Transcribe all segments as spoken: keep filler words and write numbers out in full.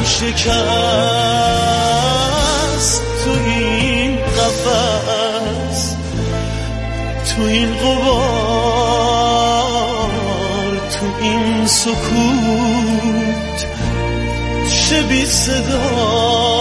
شکست تو این قفس، تو این غبار، تو این سکوت چه بی صدا.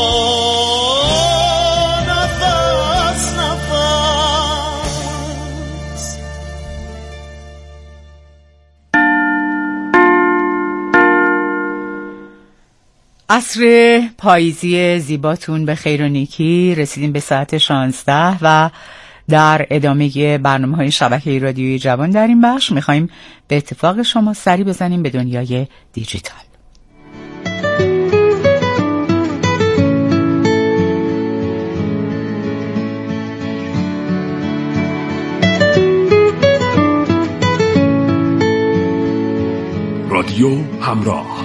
عصر پاییزی زیباتون به خیر و نیکی. رسیدیم به ساعت شانزده و در ادامه برنامه‌های شبکه رادیویی جوان در این بخش می‌خوایم به اتفاق شما سری بزنیم به دنیای دیجیتال. رادیو همراه.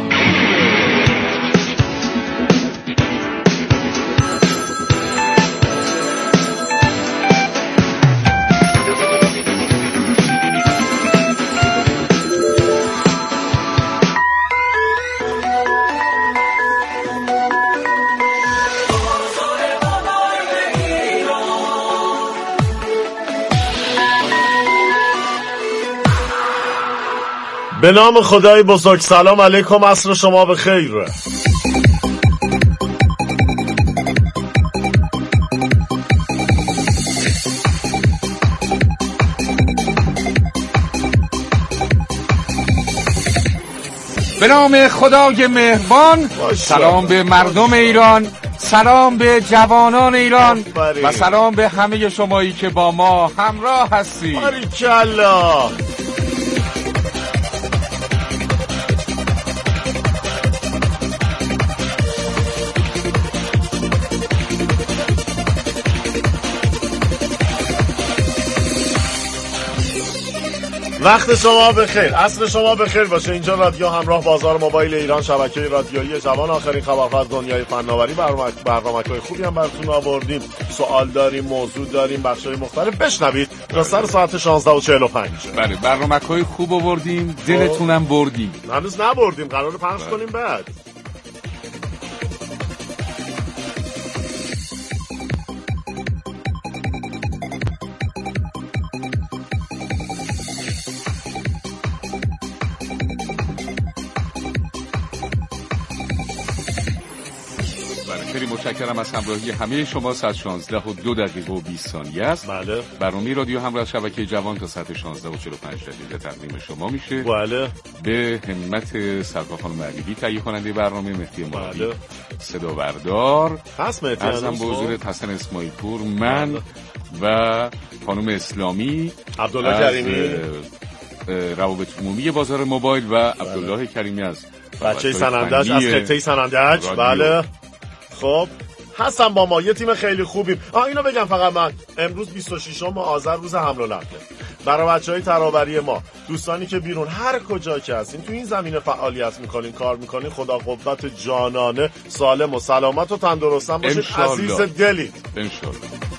به نام خدای بزرگ. سلام علیکم، عصر شما بخیر. به نام خدای مهربان. سلام به مردم ایران، سلام به جوانان ایران و سلام به همه شمایی که با ما همراه هستی. باریکلا. وقت شما بخیر، عصر شما بخیر باشه. اینجا رادیو همراه، بازار موبایل ایران، شبکه رادیویی جوان. آخرین خبرها از دنیای فناوری. برنامه‌های خوبی هم براتون آوردیم. سوال داریم، موضوع داریم، بخش‌های مختلف. بشنوید تا سر ساعت شانزده و چهل و پنج. بله، برنامه‌های خوب آوردیم، دلتونم بردیم. هنوز نبردیم، قراره پخش کنیم بعد. متشکرم از همراهی همه شما. ساعت شانزده و دو دقیقه و بیست ثانیه است. بله. برنامه رادیو همراه شبکه جوان تا ساعت شانزده و چهل و پنج دقیقه تقدیم شما میشه. بله. به همت سرکار خانم علیبی تهیه کننده برنامه، مهدی مرادی بله. صدا بردار هست، مهدی ازم به حضور حسن اسماعیل پور، من بله. و خانم اسلامی، عبدالله کریمی روابط عمومی بازار موبایل و عبدالله بله. کریمی از بچه سنندج از خطه سنندج. بله. خب هستم با ما، یه تیم خیلی خوبیم. آه اینو بگم فقط، من امروز بیست و ششم آذر روز حمل و نقله. برای بچهای ترابری ما، دوستانی که بیرون هر کجا که هستین تو این زمینه فعالیت میکنین، کار میکنین، خدا قوت جانانه، سالم و سلامت و تندرستم باشید. عزیز دلید انشالله.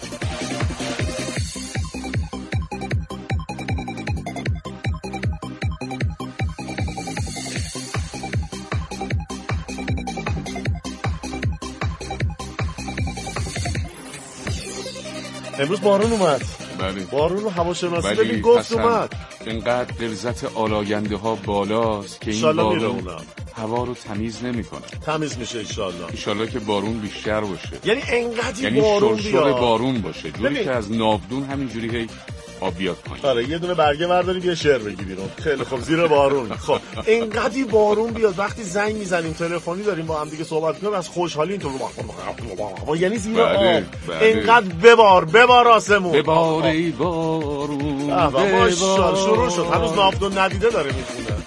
امروز بارون اومد. بله. بارون و هواشناسی ببین گفت اومد. اینقدر غلظت آلاینده ها بالاست که این بارون هوا رو تمیز نمیکنه. تمیز میشه ان شاءالله. ان شاءالله که بارون بیشتر باشه. یعنی انقدر یعنی بارون بیاد. بارون باشه. جوری که از ناودون همینجوری هی آب بیاد پایین. آره یه دونه برگه برداریم یه شعر بگی بیرون. خیلی خوب، زیر بارون. خب اینقدر بارون بیاد، وقتی زنگ میزنیم تلفنی داریم با هم دیگه صحبت می‌کنیم، از خوشحالی اینطور یعنی زیر آب. اینقدر ببار ببار آسمون. ببار ای بارون. ماشاءالله شروع شد. هنوز ناودون ندیده داره میخونه.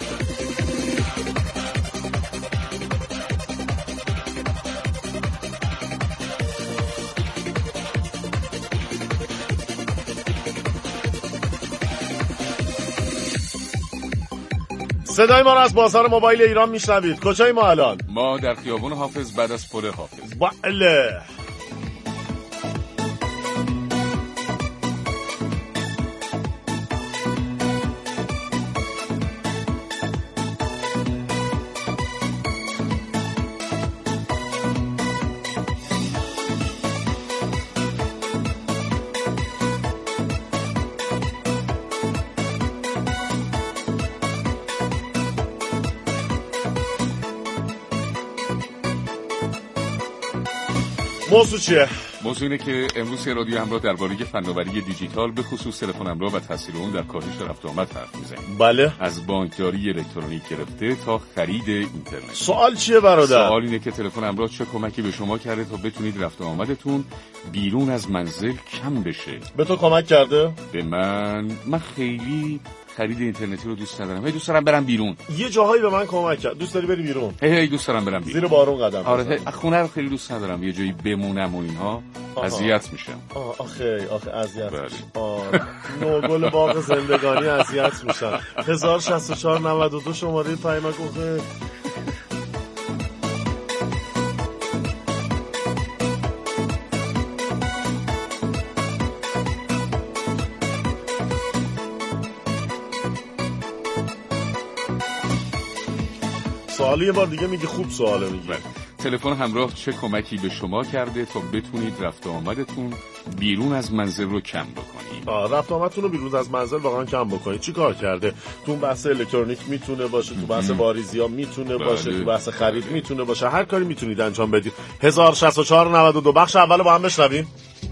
صدای ما را از بازار موبایل ایران میشنوید. کجای ما الان؟ ما در خیابان حافظ بعد از پل حافظ. بله. موضوع چیه؟ موضوع اینه که امروز رادیو همراه درباره فناوری دیجیتال به خصوص تلفن همراه و تاثیر اون در کاهش رفت و آمد حرف میزنیم. بله. از بانکداری الکترونیک گرفته تا خرید اینترنت. سوال چیه برادر؟ سوال اینه که تلفن همراه چه کمکی به شما کرده تا بتونید رفت و آمدتون بیرون از منزل کم بشه؟ به تو کمک کرده؟ به من من خیلی خرید اینترنتی رو دوست ندارم. هی دوست دارم برم بیرون. یه جاهایی به من کمک کرد. دوست داری بری بیرون؟ هی هی دوست دارم برم بیرون. زیر بارون قدم بزنم. آره خونه رو خیلی دوست ندارم. یه جایی بمونم و اینها اذیت میشم. آه آخه آخه اذیت. آره. نوگل باغ زندگانی اذیت میشم. هزار و شصت و چهار نود و دو شماره پیامک اوه. سوالی یه بار دیگه میگی خوب سواله میگی. تلفن همراه چه کمکی به شما کرده تا بتونید رفت و آمدتون بیرون از منزل رو کم بکنید؟ آه رفت و آمدتون رو بیرون از منزل واقعا کم بکنید. چی کار کرده؟ تو بحث الکترونیک میتونه باشه، تو بحث واریزیا میتونه بله. باشه، تو بحث خرید میتونه باشه، هر کاری میتونید انجام بدید. هزار و شصت و چهار نود و دو بخش اول با هم بشنویم.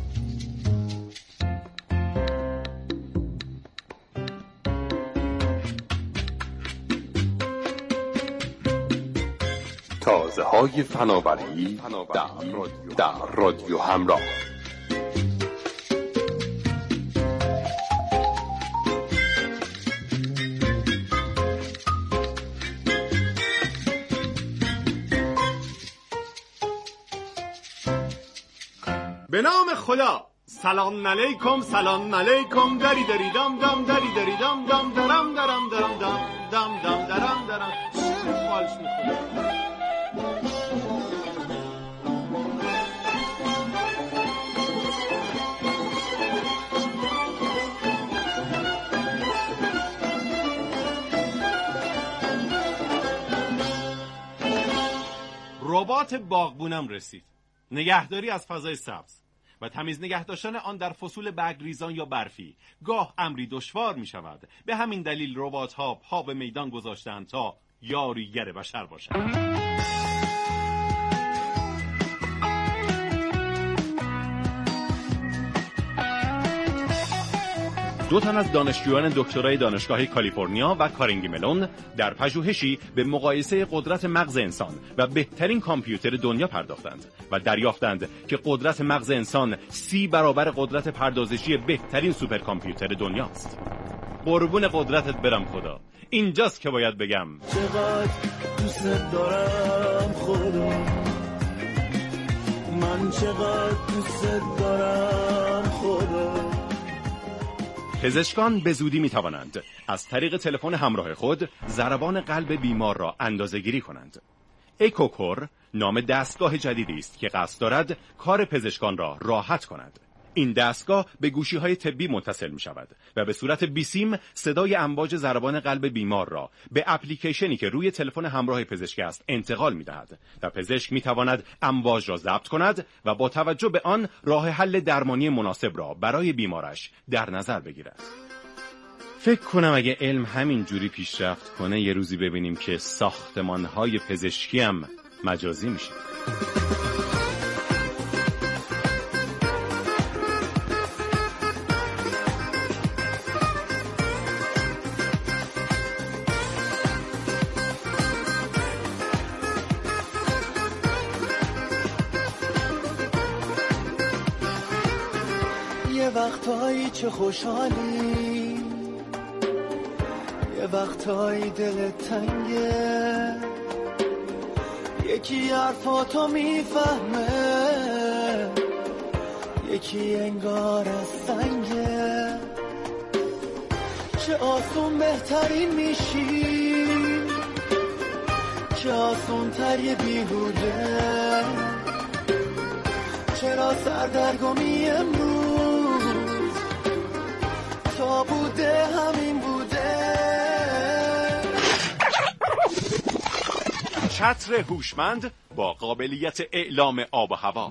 تازه های فناوری در, در رادیو همراه. به نام خدا. سلام علیکم سلام علیکم دری دری دام دام دری دری دام دام درام درام درام دام دام دام درام درام فالش میخونه. ربات باغبونم رسید. نگهداری از فضای سبز و تمیز نگه داشتن آن در فصول برگریزان یا برفی گاه امری دشوار می شود. به همین دلیل ربات ها پا به میدان گذاشتند تا یاریگر بشر باشند. دو تن از دانشجویان دکترای دانشگاه کالیفرنیا و کارنگی ملون در پژوهشی به مقایسه قدرت مغز انسان و بهترین کامپیوتر دنیا پرداختند و دریافتند که قدرت مغز انسان سی برابر قدرت پردازشی بهترین سوپر کامپیوتر دنیاست. قربون قدرتت برم خدا. اینجاست که باید بگم چقدر دوست دارم خدا، من چقدر دوست دارم خدا. پزشکان به زودی می توانند از طریق تلفن همراه خود ضربان قلب بیمار را اندازه‌گیری کنند. اکوکور نام دستگاه جدیدی است که قصد دارد کار پزشکان را راحت کند. این دستگاه به گوشی‌های طبی متصل می‌شود و به صورت بیسیم صدای امواج ضربان قلب بیمار را به اپلیکیشنی که روی تلفن همراه پزشک است انتقال می‌دهد و پزشک می‌تواند امواج را ضبط کند و با توجه به آن راه حل درمانی مناسب را برای بیمارش در نظر بگیرد. فکر کنم اگه علم همین جوری پیشرفت کنه یه روزی ببینیم که ساختمان‌های پزشکی هم مجازی میشه. یه وقتایی چه خوشحالی، یه وقتایی دلت تنگه، یکی حرفاتو میفهمه، یکی انگار از سنگه. چه آسون بهترین میشی، چه آسون تر یه بیهوده. چرا سردرگمی امروز تا بوده همین بوده. چتر هوشمند با قابلیت اعلام آب و هوا.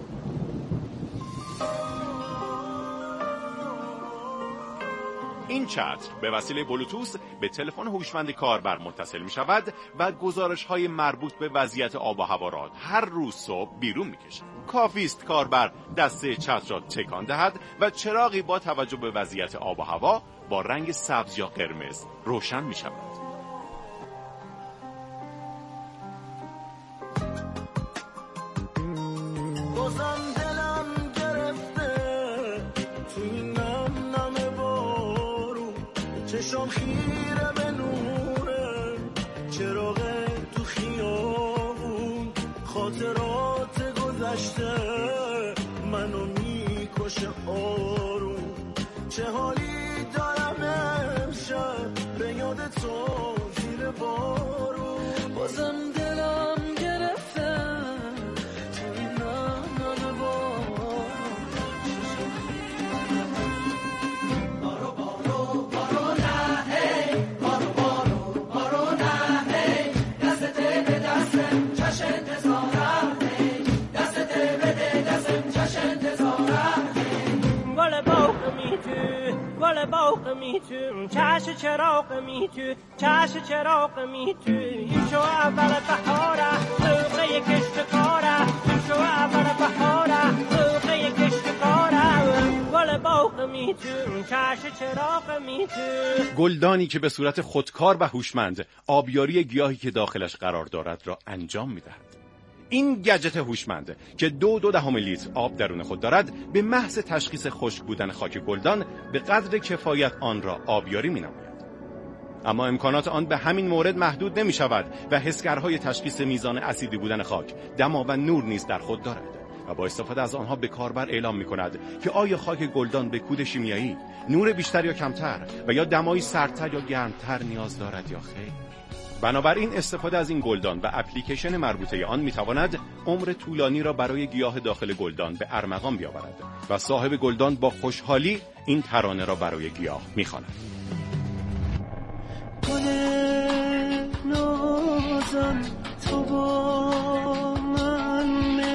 این چتر به وسیله بلوتوث به تلفن هوشمند کاربر متصل می شود و گزارش های مربوط به وضعیت آب و هوا را هر روز صبح بیرون می کشد. کافی است کاربر دسته چتر را تکان دهد و چراغی با توجه به وضعیت آب و هوا با رنگ سبز یا قرمز روشن می شود. بازم دلم گرفته تو این نم نم بارو، چشم خیره به نوره چراغ تو خیابون، خاطرات گذشته منو میکشه آروم، چه حالی دارم امشب به یاد تو زیر بارون. بازم دلم گرفته تو این نم نم بارو، بارو بارو بارو نه هی، بارو بارو بارو نه هی، دستت به دستم چش انتظارم هی، دستت بده دستم چش انتظارم هی. گل باغ می تو گل باغ می تو، چش چراغ می تو چش چراغ می تو، این شو اول بهاره سوقه کشت کاره، این شو اول بهاره سوقه کشت کاره، گل باغ می تو چش چراغ می تو. گلدانی که به صورت خودکار و هوشمند آبیاری گیاهی که داخلش قرار دارد را انجام می‌دهد. این گجت هوشمند که دو دو دهم لیتر آب درون خود دارد به محض تشخیص خشک بودن خاک گلدان به قدر کفایت آن را آبیاری می‌نماید. اما امکانات آن به همین مورد محدود نمی شود و حسگرهای تشخیص میزان اسیدی بودن خاک، دما و نور نیز در خود دارد و با استفاده از آنها به کاربر اعلام می کند که آیا خاک گلدان به کود شیمیایی، نور بیشتر یا کمتر و یا دمایی سردتر یا گرمتر نیاز دارد یا خیر. بنابراین استفاده از این گلدان و اپلیکیشن مربوطه آن می تواند عمر طولانی را برای گیاه داخل گلدان به ارمغان بیاورد و صاحب گلدان با خوشحالی این ترانه را برای گیاه می خواند. گل نازم تو با من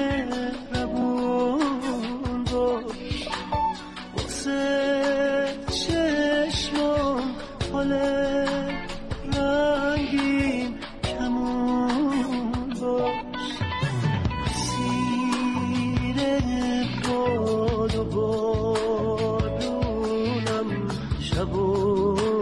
مهربون باش، واسه چشمام حال رنگین کمون باش، سیر باد و بارونم شب و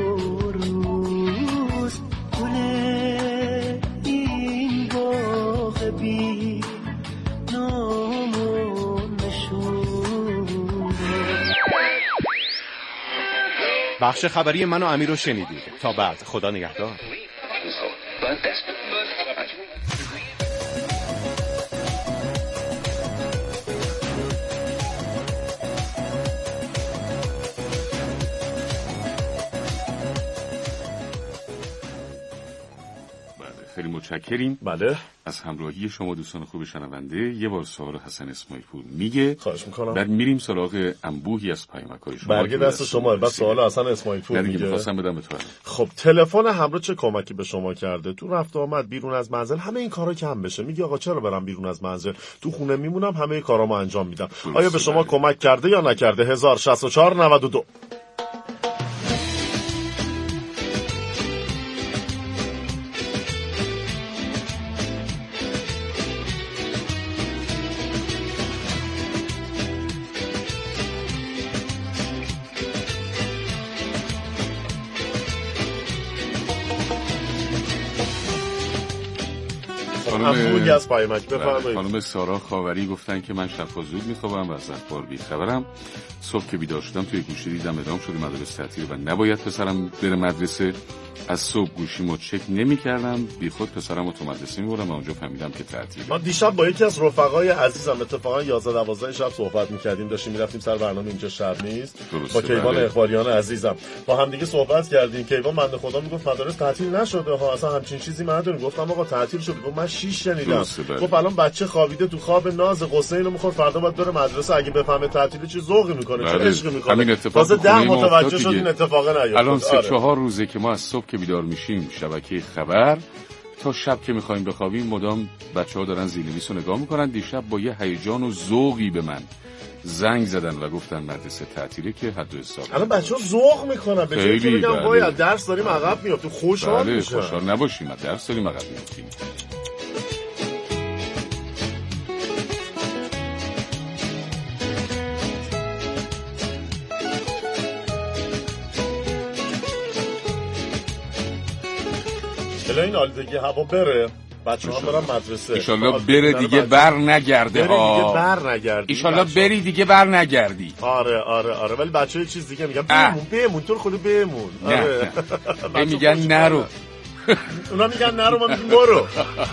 بخش خبری من و امیر رو شنیدید. تا بعد، خدا نگهدار. خیلی متشکریم. بله. از همراهی شما دوستان خوب شنونده. یه بار سوال حسن اسماعیل پور میگه. خواهش میکنم. بعد میریم سراغ انبوهی از پیامک‌های شما. برگه دست شما. بعد سوال حسن اسماعیل پور میگه. میخواستم بدم به تو. خب تلفن همراه چه کمکی به شما کرده؟ تو رفت آمد بیرون از منزل همه این کارا کم بشه. میگه آقا چرا برم بیرون از منزل؟ تو خونه میمونم همه کارامو انجام میدم. آیا به شما کمک کرده یا نکرده؟ هزار و شصت و چهار نود و دو. خانم از پیامک بفرمایید. خانم سارا خاوری گفتن که من شب زود میخوابم و از اخبار بیخبرم. صبح که بیدار شدم توی گوشی دیدم اعلام شده مدارس تعطیل و نباید پسرم بره مدرسه. از صبح گوشیمو چک نمی‌کردم، بیخود پسرمو تو مدرسه می‌بردم و اونجا فهمیدم که تعطیله. من دیشب با یکی از رفقای عزیزم اتفاقا یازده دوازده شب صحبت می‌کردیم، داشتیم می‌رفتیم سر برنامه اینجا شب نیست با کیوان اقبالیان عزیزم، با هم دیگه صحبت کردیم. کیوان بنده خدا میگفت مدارس تعطیل نشده ها، اصلا همچین چیزی نداریم. گفتم آقا تعطیل شده. گفت من شیش شنیدم. گفت الان بچه خوابیده تو خواب ناز قصه اینو می‌خورد فردا باید بره مدرسه، اگه بفهمه تعطیل چه ذوقی می‌کنه، چه عشقی می‌کنه. تازه ده متوجه شد این اتفاق نیفتاد. الان سه چهار روزه که ما از صبح که بیدار میشیم شبکه خبر تا شب که میخوایم بخوابیم مدام بچه‌ها دارن زیرنویس رو نگاه میکنن. دیشب با یه هیجان و ذوقی به من زنگ زدن و گفتن مدرسه تعطیله که حد و حساب. الان بچه‌ها ذوق میکنن به جایی که بگم باید درس داریم عقب میافتیم خوشحال بله میشن. خوشحال نباشیم درس داریم عقب میافتیم. بلا این آلودگی هوا بره بچه ها برن مدرسه ایشالله بره دیگه بر نگرده ها. بره دیگه بر نگردی ایشالله بری دیگه بر نگردی. آره آره آره ولی بچه های چیز دیگه میگن بمون بمون تو رو خدا بمون. آره نه میگن نرو. اونا میگن نرو ما میگیم برو.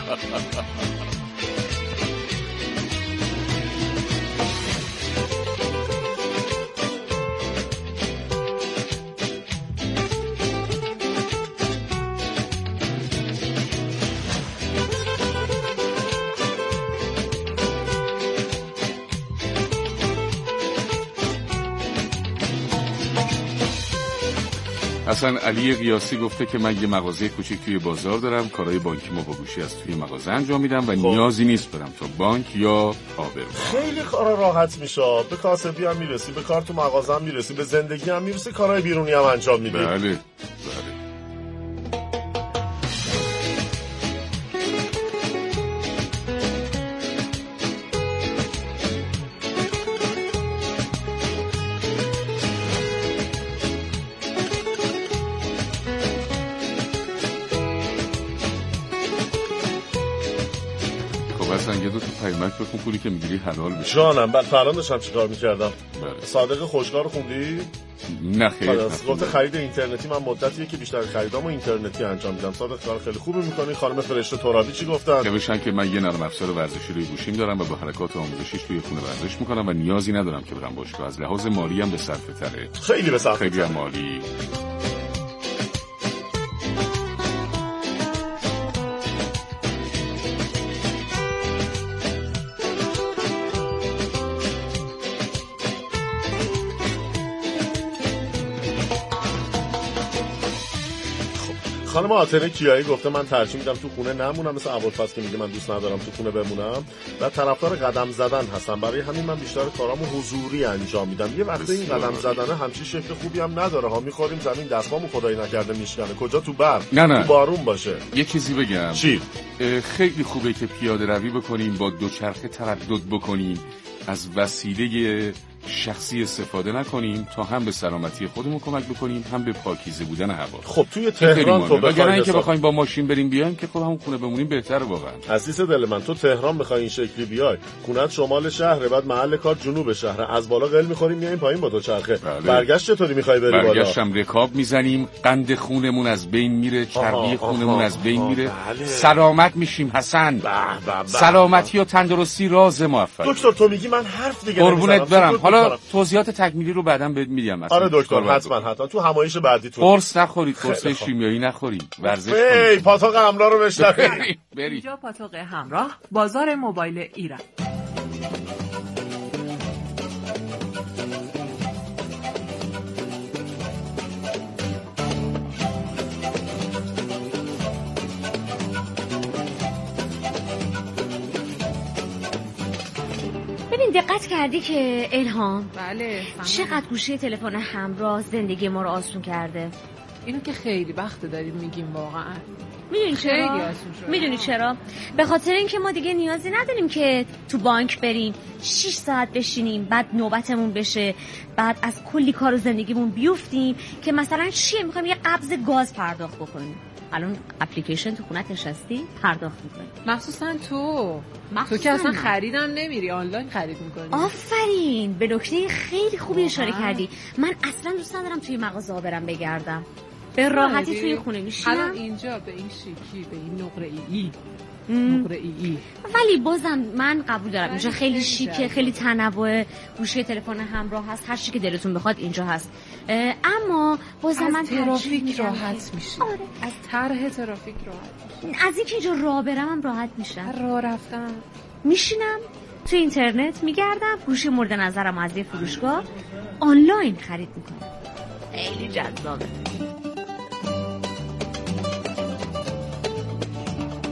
حسن علی قیاسی گفته که من یه مغازه کوچیک توی بازار دارم، کارهای بانکیمو با گوشی از توی مغازه انجام میدم و خب. نیازی نیست برم تا بانک یا آبر. خیلی کارا راحت میشه، به کاسبی هم میرسی، به کار تو مغازه هم میرسی، به زندگی هم میرسی، کارهای بیرونی هم انجام میدی. بله بله. یه دو تا پیامک بخون پولی که میگیری حلال بشه. جانم بعد فردا داشتم چیکار میکردم؟ بله. صادق خوشگار رو خوندی؟ نه خیر. گفت خرید اینترنتی من مدتیه که بیشتر خریدامو اینترنتی انجام میدم. صادق کار خیلی خوبی میکنی. خانم فرشته ترابی چی گفتن؟ نوشتن که من یه نرم افزار ورزشی روی گوشیم دارم و با حرکات آموزشیش توی خونه ورزش میکنم و نیازی ندارم که برم باشگاه. از لحاظ مالی هم به صرفه تره. خیلی به صرفه خیلی مالی. خانم آتنه کیایی گفته من ترجیح میدم تو خونه نمونم مثل ابوالفضل که میگه من دوست ندارم تو خونه بمونم و طرفدار قدم زدن هستم. برای همین من بیشتر کارامو حضوری انجام میدم. یه وقته این قدم زدن همچین شکل خوبی هم نداره ها. میخوریم زمین دستمامو خدای نکرده میشکنه. کجا تو برف نه نه. تو بارون باشه. یه چیزی بگم. چی؟ خیلی خوبه که پیاده روی بکنیم، با دوچرخه تردد بکنیم، از وسیله شخصی استفاده نکنیم تا هم به سلامتی خودمون کمک بکنیم هم به پاکیزه بودن هوا. خب توی تهران تو بخوایم اینکه بخوایم با ماشین بریم بیایم که خب همون خونه بمونیم بهتره واقعا. عزیز دل من تو تهران بخوای این شکلی بیای، خونت شمال شهره، بعد محل کار جنوب شهره، از بالا قل می‌خوریم میایم پایین با دوچرخه. بله. برگشت چطوری می‌خوای بری بالا؟ برگشتم رکاب میزنیم، قند خونمون از بین میره، چربی خونمون از بین میره، بله. سلامت میشیم حسن. با با با سلامتی و تندرستی راز موفقیت. دکتر تو میگی من حرف دیگه نمیزنم. قربونت برم. حالا توضیحات تکمیلی رو بعداً بهت میدم. آره دکتر حتما حتما تو همایش بعدیتون قرص نخورید، قرص شیمیایی نخورید، ورزش کنید. ای پاتوق همراه رو بشنوید. اینجا پاتوق همراه، بازار موبایل ایران. دقت کردی که الهام؟ بله. چقدر گوشی تلفن همراه زندگی ما رو آسون کرده؟ اینو که خیلی وقت داریم میگیم واقعا. میدونی چرا؟ میدونی چرا؟ به خاطر اینکه ما دیگه نیازی نداریم که تو بانک بریم شش ساعت بشینیم بعد نوبتمون بشه، بعد از کلی کار و زندگیمون بیفتیم که مثلا چیه میخوایم یه قبض گاز پرداخت بکنیم. الان اپلیکیشن تو خونت نشستی پرداخت میکنی. مخصوصا تو مخصوصا تو که اصلا خریدم نمیری، آنلاین خرید میکنی. آفرین، به نکته خیلی خوبی اشاره کردی. من اصلا دوست ندارم توی مغازه برم بگردم، به راحتی توی خونه میشینم. الان اینجا به این شیکی، به این نقره ای نقره ای ای ولی بازم من قبول دارم اینجا خیلی شیکه، خیلی تنوع گوشی تلفن همراه هست، هر چی که دلتون بخواد اینجا هست. اما بازم من ترافیک راحت میشه. آره. از طرح ترافیک راحت میشه. از اینکه اینجا راه برم هم راحت میشم. راه رفتم میشینم تو اینترنت میگردم، گوشی مورد نظرم از یه فروشگاه آنلاین خرید میکنم. خیلی جذابه.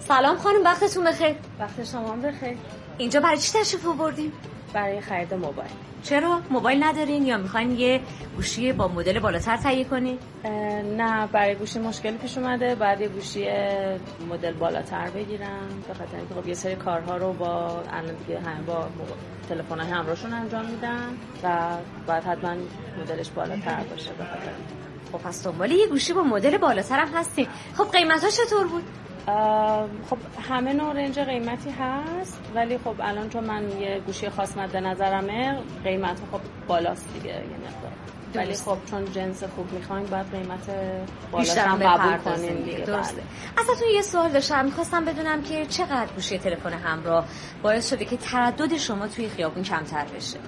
سلام خانم، وقتتون بخیر. وقت شما هم بخیر. اینجا برای چی تشریف آوردین؟ برای خرید موبایل. چرا؟ موبایل ندارین یا میخواین یه گوشی با مدل بالاتر تهیه کنین؟ نه، برای گوشی مشکلی پیش اومده، بعد یه گوشی مدل بالاتر بگیرم به خاطر اینکه خب یه سری کارها رو با الان دیگه هم با تلفن‌های همراهشون انجام میدن و باید حتما مدلش بالاتر باشه به خاطر. خب پس دنبال یه گوشی با مدل بالاتر هم هستین. خب قیمت‌ها چطور بود؟ خب همه نوع رنج قیمتی هست، ولی خب الان چون من یه گوشی خاص مد نظرمه قیمت خب بالاست دیگه یه مقدار، ولی خب چون جنس خوب میخواین باید قیمت بالاش هم قبول کنین دیگه. درسته. ازتون یه سوال داشتم، میخواستم بدونم که چقدر گوشی تلفن همراه باعث شده که تردد شما توی خیابون کمتر بشه؟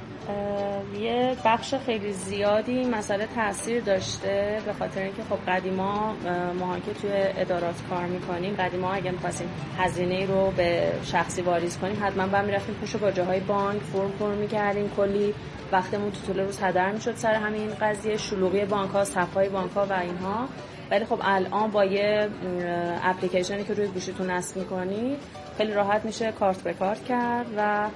یه بخش خیلی زیادی مسئله تاثیر داشته، به خاطر اینکه خب قدیما ما که توی ادارات کار میکنیم، قدیما اگه می‌خواستیم هزینه رو به شخصی واریز کنیم حتما باید می‌رفتیم پشت باجه‌های بانک فرم پر می‌کردیم، کلی وقتمون تو طول روز هدر می‌شد سر همین قضیه شلوغی بانک‌ها، صف‌های بانک‌ها و اینها. ولی خب الان با یه اپلیکیشنی که روی گوشیتون نصب می‌کنید خیلی راحت میشه کارت به کارت کرد و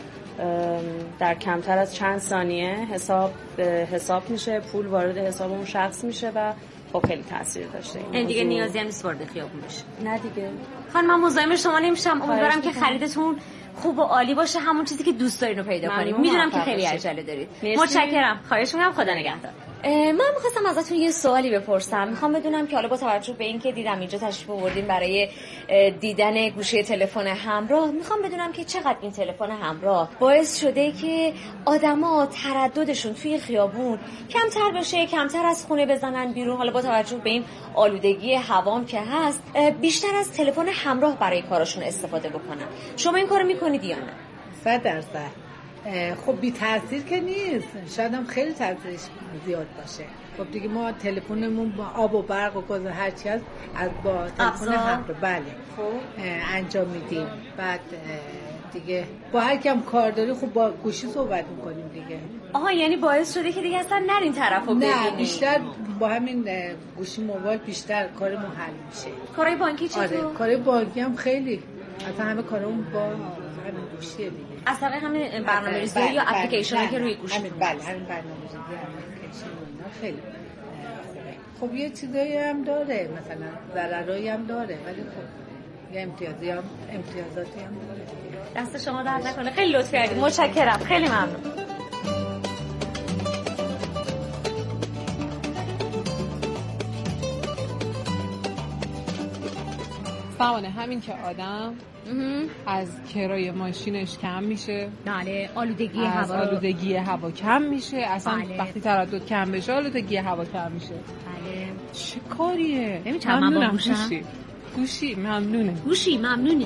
در کمتر از چند ثانیه حساب به حساب میشه، پول وارد حساب اون شخص میشه و خب خیلی تاثیر داشته. این دیگه نیازی هم نیست وارد خیابون بشه. نه دیگه. خانم من مزاحم شما نمیشم، امیدوارم که خریدتون خوب و عالی باشه، همون چیزی که دوست دارین رو پیدا کنید. میدونم که خیلی عجله دارید. متشکرم. خواهش می‌کنم، خدا نگهدار. من می‌خواستم ازتون یه سوالی بپرسم. می‌خوام بدونم که حالا با توجه به اینکه دیدم اینجا تشریف آوردین برای دیدن گوشی تلفن همراه، می‌خوام بدونم که چقدر این تلفن همراه باعث شده که آدما ترددشون توی خیابون کمتر بشه، کمتر از خونه بزنن بیرون، حالا با توجه به این آلودگی هوام که هست، بیشتر از تلفن همراه برای کارشون استفاده بکنن. شما این کارو می‌کنید یا نه؟ صد درصد. خب بی تاثیر که نیست، شاید هم خیلی تاثیرش زیاد باشه. خب دیگه ما تلفنمون با آب و برق و گاز هر چی هست از با تلفن همراه بله خب انجام میدیم. بعد دیگه با هر کیم کار داری خب با گوشی صحبت میکنیم دیگه. آها، یعنی باعث شده که دیگه اصلا نرین طرفو ببینید؟ نه، بیشتر با همین گوشی موبایل بیشتر کارمون حل میشه. کارهای بانکی چطور؟ آره، کارهای بانکی هم خیلی، اصلا همه کارمون با همین گوشیه دیگه. اصلا همین برنامه‌ریزی یا اپلیکیشنی که روی گوشی همین بله همین برنامه‌ریزی اپلیکیشن اینا خیلی خوبه. خب یه چیزایی هم داره، مثلا ضررایی هم داره، ولی خب یه امتیازی هم امتیازاتی هم داره. دست شما درد نکنه، خیلی لطف کردید. متشکرم، خیلی ممنون. سوانه همین که آدم از کرایه ماشینش کم میشه، بله، آلودگی از هوا آلودگی هوا کم میشه، اصلا بله. وقتی تردد کم بشه آلودگی هوا کم میشه. بله. چه کاریه؟ نمیتونم من با گوشم؟ گوشی گوشی ممنونه. گوشی ممنونه.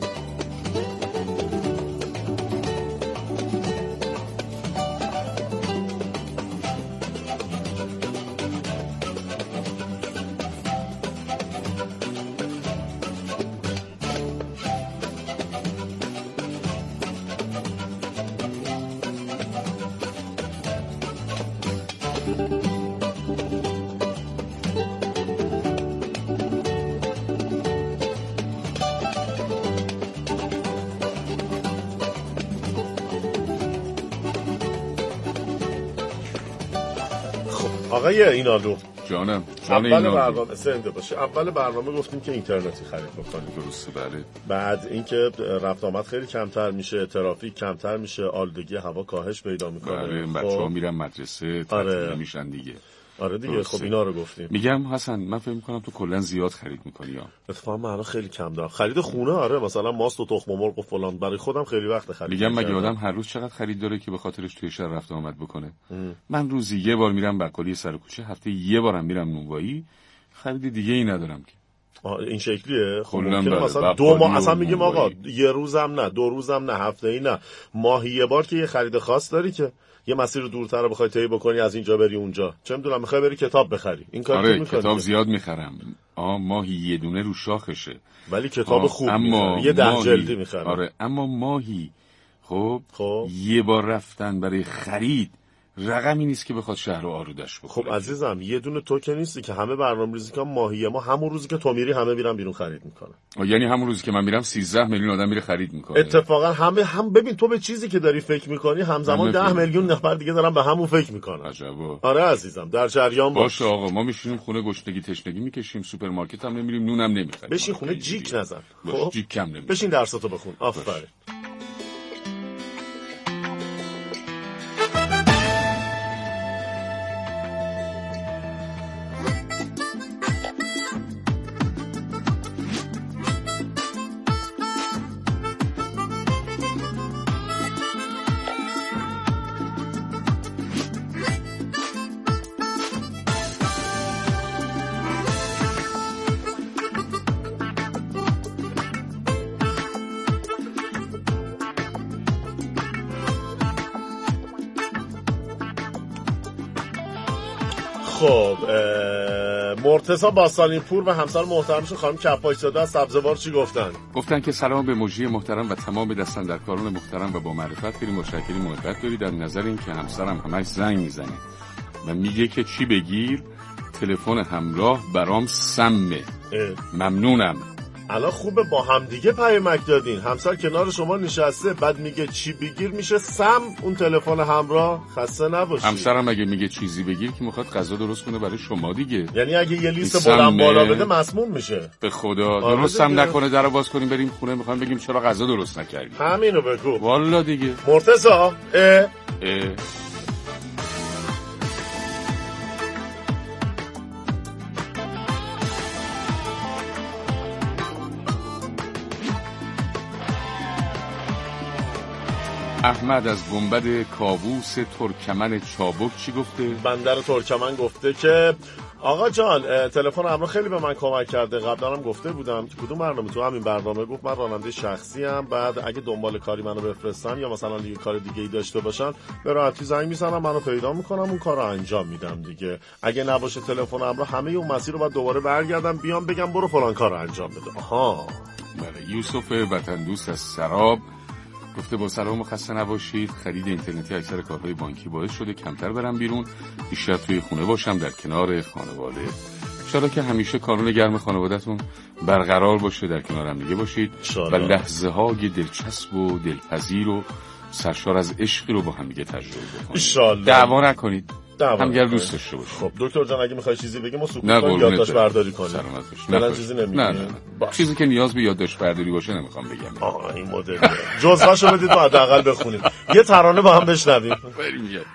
آقای اینالو جانم جان اول اینالو برنامه سنده باشه اول برنامه گفتیم که اینترنتی خرید بکنیم، درسته بله. بعد اینکه رفت آمد خیلی کمتر میشه، ترافیک کمتر میشه، آلودگی هوا کاهش پیدا میکنه. بله، خب بچه‌ها میرن مدرسه تعطیل آره. میشن دیگه. آره دیگه. خب اینا رو گفتیم. میگم حسن من فکر می‌کنم تو کلا زیاد خرید می‌کنی یا اتفاقا من الان خیلی کم دارم خرید خونه. آره مثلا ماست و تخم مرغ و فلان برای خودم خیلی وقت خرید. میگم مگه آدم هر روز چقدر خرید داره که به خاطرش توی شهر رفت آمد بکنه؟ ام. من روزی یه بار میرم بقالی سر کوچه، هفته یه بارم میرم نونوایی، خرید دیگه ای ندارم که. این شکلیه. خب ممکنه مثلا دو ماه اصلا میگیم آقا یه روزم نه، دو روزم نه، هفته ای نه، ماهی یه بار که یه خرید خاص داری که یه مسیر دورتر رو بخوای طی بکنی، از اینجا بری اونجا، چه میدونم میخوای بری کتاب بخری، این کارو آره میکنی. کتاب زیاد میخرم. آ ماهی یه دونه رو شاخشه، ولی کتاب خوب میخری، یه ده جلدی میخرم. آره اما ماهی خب, خب یه بار رفتن برای خرید رقمی نیست که بخواد شهر رو آلودش بکنه. خب عزیزم یه دونه تو که نیستی که همه برنامه‌ریزی که ماهیه ما همون روزی که تو میری همه میرن بیرون خرید میکنن. یعنی همون روزی که من میرم سیزده میلیون آدم میره خرید میکنه. اتفاقا همه هم ببین تو به چیزی که داری فکر میکنی همزمان ده میلیون نفر دیگه دارن به همون فکر میکنن. عجبا. آره عزیزم در جریان باش. باشه آقا ما میشینیم خونه گشنگی تشنگی میکشیم، سوپرمارکت هم نمیریم، نونم نمیخریم. بشین خونه جیک نزن. خب جیک کم نمیزن. بشین درساتو بخون. آفرین. خب مرتضی باستانی پور و همسر محترمش خانم کپاش زاده از سبزوار چی گفتن؟ گفتن که سلام به مجری محترم و تمام دستاندرکاران محترم و با معرفت، خیلی متشکریم محبت دارید. در نظر این که همسرم همش زنگ میزنه و میگه که چی بگیر، تلفن همراه برام سمه. ممنونم. الان خوبه با هم دیگه پیامک دادین، همسر کنار شما نشسته بعد میگه چی بگیر میشه سم اون تلفن همراه. خسته نباشی. همسرم اگه میگه چیزی بگیر که میخواد غذا درست کنه برای شما دیگه. یعنی اگه یه لیست بلند بالا بده مسموم میشه. به خدا درست هم نکنه درو باز کنیم بریم خونه میخوام بگیم چرا غذا درست نکردی. همینو بگو. والا دیگه. مرتضی اه اه احمد از گنبد کاووس ترکمن چابک چی گفته؟ بندر ترکمن گفته که آقا جان تلفن همراه خیلی به من کمک کرده. قبلا هم گفته بودم که کدوم برنامه تو همین برنامه گفت من راننده شخصی ام، بعد اگه دنبال کاری منو بفرستن یا مثلا دیگه کار دیگه ای داشته باشن به راحتی زنگ میزنم منو پیدا میکنم اون کارو انجام میدم دیگه. اگه نباشه تلفن همراه همه اون مسیر رو بعد دوباره برگردم بیام بگم برو فلان کارو انجام بده. آها. بله یوسف وطن دوست از سراب گفته با سلام و خسته نباشید. خرید اینترنتی اکثر کارهای بانکی باعث شده کمتر برم بیرون، بیشتر توی خونه باشم در کنار خانواده. انشالله که همیشه کانون گرم خانواده‌تون برقرار باشه، در کنار هم دیگه باشید و لحظه های دلچسب و دلپذیر و سرشار از عشقی رو با هم دیگه تجربه کنید. انشالله. دعوا نکنید. همگر دوست داشته باشید. خب دکتر جان اگه میخوای چیزی بگی ما سکوت کنیم یادداشت برداری کنیم. سلامت باشید. نه چیزی نمیگی. نه نه. چیزی که نیاز به یادداشت برداری باشه نمیخوام بگم. آه این مدل. جزوهاشو بدید ما حداقل بخونیم. یه ترانه با هم بشنویم. بریم یاد.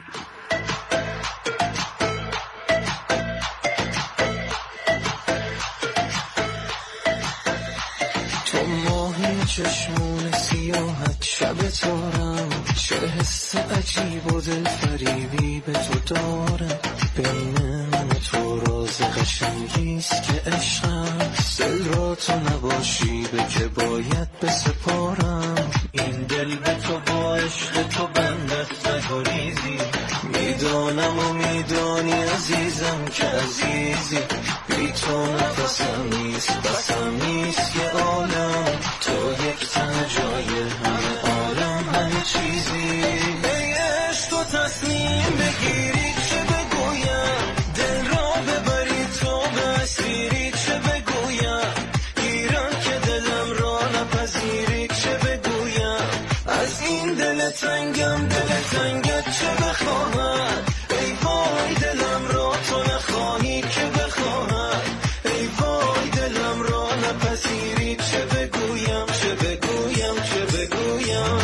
تو ماهی چشمون سیاحت شب تارم، چه حس عجیب و دل فریبی به تو دارم. بین من تو راز قشنگیست که عشقم، دل را تو نباشی به که باید بسپارم. این دل به تو با عشق تو بندت نگریزی، میدانم و میدانی عزیزم که عزیزی. بی تو نفسم نیست بسم نیست که عالم، تو یک تن جای همه عالم همه چیزی. ای عشق تو تصمیم بگیری چه بگویم، دل را ببری تو به اسیری چه بگویم. گیرم که دلم را نپذیری چه بگویم. از این دل تنگم دل تنگت چه بخواهم. ای وای دلم را تو نخواهی که بخواهم. ای وای دلم را نپذیری چه بگویم چه بگویم چه بگویم.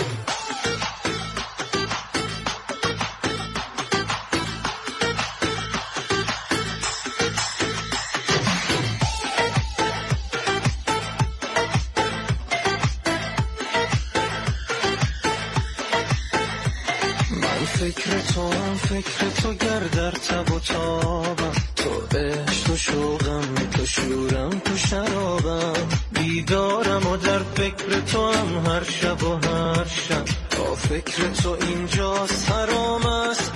من فکر تو هم فکر تو گر در تب و تابم، تو عشق و شوقم تو شورم تو شرابم. بیدارم و در فکر تو هم هر شب و هر شب، تا فکر تو اینجا سرام است.